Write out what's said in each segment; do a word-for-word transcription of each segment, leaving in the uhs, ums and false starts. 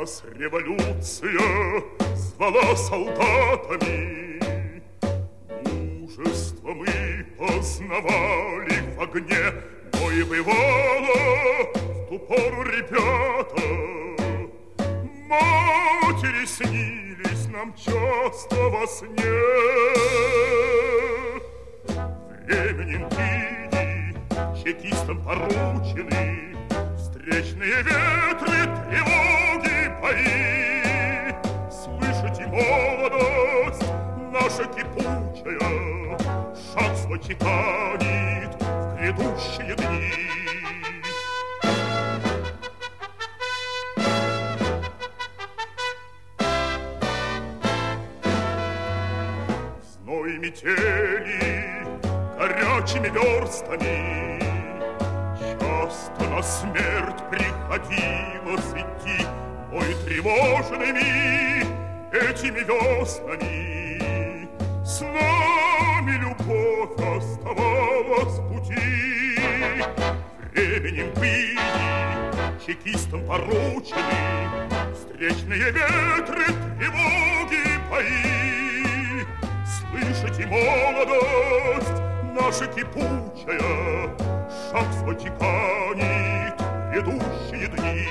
Нас революция звала солдатами, мужество мы познавали в огне, но и бывало в ту пору, ребята, матери снились нам часто во сне. Временем тыни чекистам поручены встречные ветры, тревоги, бои. Слышите, молодость наша кипучая шаг свой чеканит в грядущие дни. Зной метели горячими верстами часто на смерть приходилось идти, но и тревожными этими веснами с нами любовь оставалась в пути. Временем были чекистам поручены встречные ветры, тревоги, бои. Слышите, молодость наша кипучая шаг свой чеканит в грядущие дни.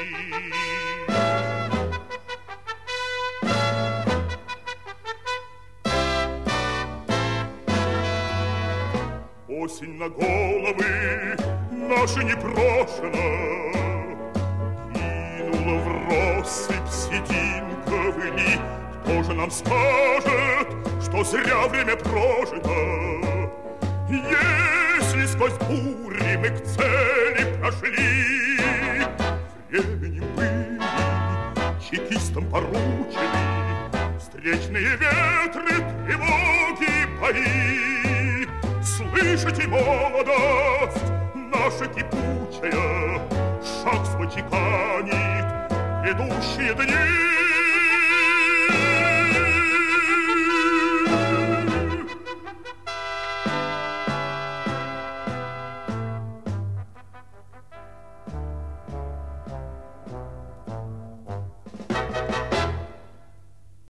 Осень на головы наши непрошено кинула в россыпь сединковыми. Кто же нам скажет, что зря время прожито, если сквозь бури мы к цели прошли? Временем были чекистам поручены встречные ветры, тревоги, бои. Слышите, молодость наша кипучая шаг свой чеканит в грядущие дни.